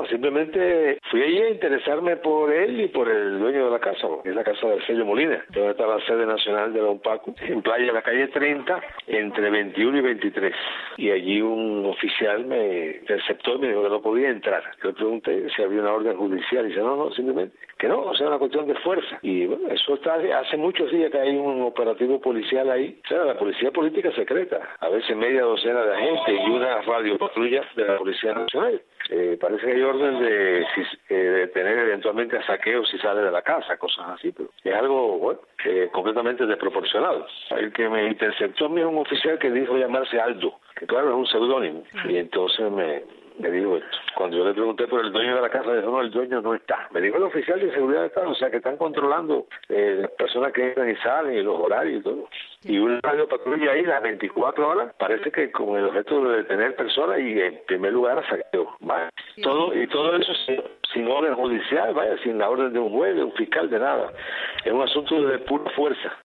simplemente fui allí a interesarme por él y por el dueño de la casa, que es la casa de Celio Molina, donde está la sede nacional de Don Paco, en Playa, en la calle 30, entre 21 y 23. Y allí un oficial me interceptó y me dijo que no podía entrar. Yo le pregunté si había una orden judicial y dice, no, simplemente que no, o sea, una cuestión de fuerza. Y bueno, eso está hace muchos días que hay un operativo policial ahí, o sea, la policía política secreta, a veces media docena de agentes y una radiopatrulla de la Policía Nacional. Parece que hay orden de tener eventualmente a saqueos si sale de la casa, cosas así, pero es algo, bueno, completamente desproporcionado. El que me interceptó a mí es un oficial que dijo llamarse Aldo, que claro, es un seudónimo, y entonces me dijo esto. Cuando yo le pregunté por el dueño de la casa, le dijo, no, el dueño no está. Me dijo el oficial de seguridad de Estado, o sea, que están controlando las personas que entran y salen, y los horarios y todo. Y una radio patrulla ahí las 24 horas, parece que con el objeto de detener personas y en primer lugar a saqueo. Vaya. Todo eso sin orden judicial, vaya, sin la orden de un juez, de un fiscal, de nada. Es un asunto de pura fuerza.